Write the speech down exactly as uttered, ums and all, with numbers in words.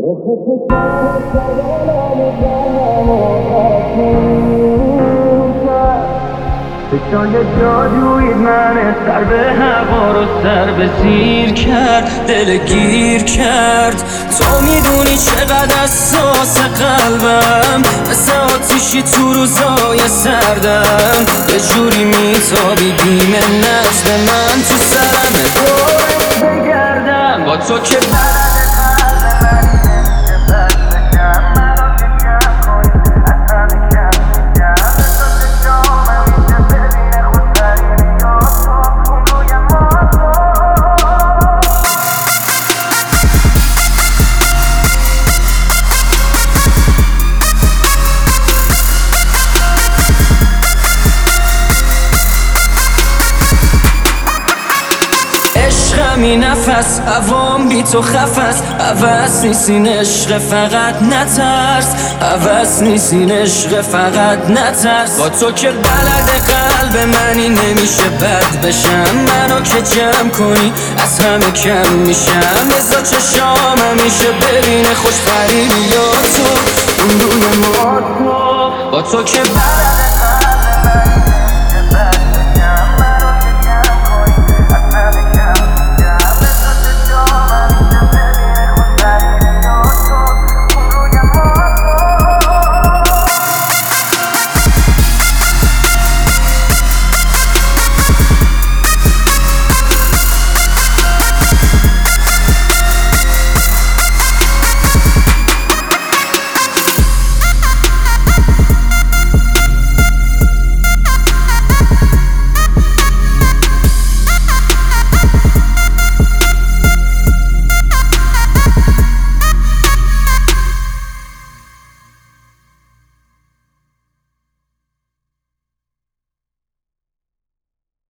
چشای جادویی من سر به هوا رو سر به زیر کرد، دل گیر کرد. تو میدونی چقدر حساس قلبم، مثل آتیشی تو روزای سردم. یه جوری میتابی بیم نجم من تو سرم دورت بگردم با تو که می نفس عوام بی تو خفست. عوض نیستین عشق فقط نترس، عوض نیستین عشق فقط نترس. با تو که بلد قلب منی نمیشه بد بشم. منو که جمع کنی از همه کم میشم. بزا چشام همیشه ببینه خوش فریبی یا تو اون روی ما تو. با تو که